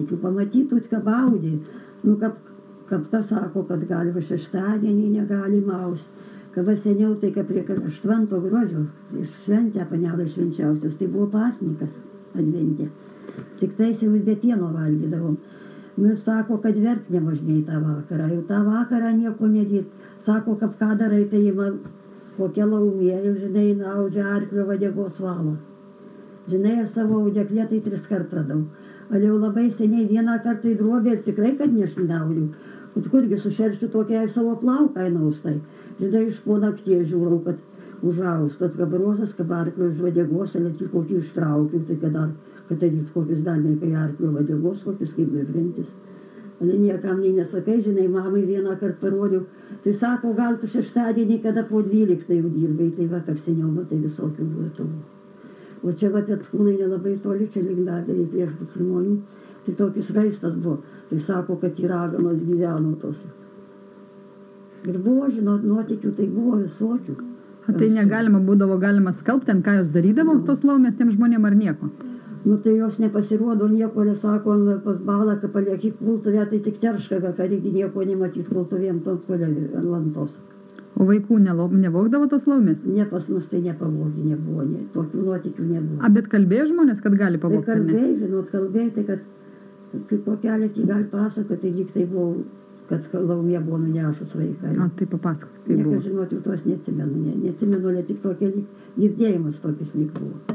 nuotykių, pamatytų, ką baudė. Nu, kaip tas sako, kad gali va šeštadienį negali mausti. Kad va seniau tai, kad prie 8 gruodžio šventę panelą švenčiausios, tai buvo pasnikas adventė. Tik tais jau be pieno valgydavom. Nu, sako, kad verk nemažniai tą vakarą. Jau tą vakarą nieko nedėt. Sako, kad ką darai, tai ima kokią laumėlį, žinai, naudžia arklio vadegos valą. Žinai, aš savo audeklę tai 3 kart radau. Ar jau labai seniai vieną kartą į drobę ir tikrai, kad nešnauliu. Kad kurgi sušeršti tokią savo plauką įnaustai. Žinai, iš po nakties žiūrau, kad užaustat kabarosas, kad arklio iš vadegos, ar net kokį ištraukiu, tai kad daryt kokius dalykai arklio vadegos, kokius kaip virgintis. Ale niekam nei nesakai, žinai, mamai vieną kartą parodžiau. Tai sako, gal tu šeštadienį, kada po 12 jau dirbai, tai va, kaip seniau, matai visokių būtų. O čia va, Peckūnai nelabai toli, čia Lingdadėlį prieš žmonių, tai tokis raistas buvo. Tai sako, kad į raganos gyveno tos. Ir buvo, žinot, nuotykių, tai buvo visokių. Tai negalima būdavo galima skalbti, ką jos darydavo tos laumės tiem žmonėm ar nieko? Nu, tai jos nepasirodo nieko, nes sako, pas balą, kad palieki kultuvę, tai tik terška, kad reikia nieko nematyti kultuvėm tom ant lantos. O vaikų nevogdavo tos laumės? Ne, pas mus tai nepavogė, nebuvo, tokių nuotykių nebuvo. A, bet kalbėjo žmonės, kad gali pavogti? Tai kalbėjai, žinot, tai kad po keletį gali pasakoti, tai lyg tai buvo, kad laumė buvo nunešus vaiką. O, tai papasakok, tai buvo. Niekas, žinot, jau tos neatsimenu, ne tik tokia girdėjimas tokis lyg buvo.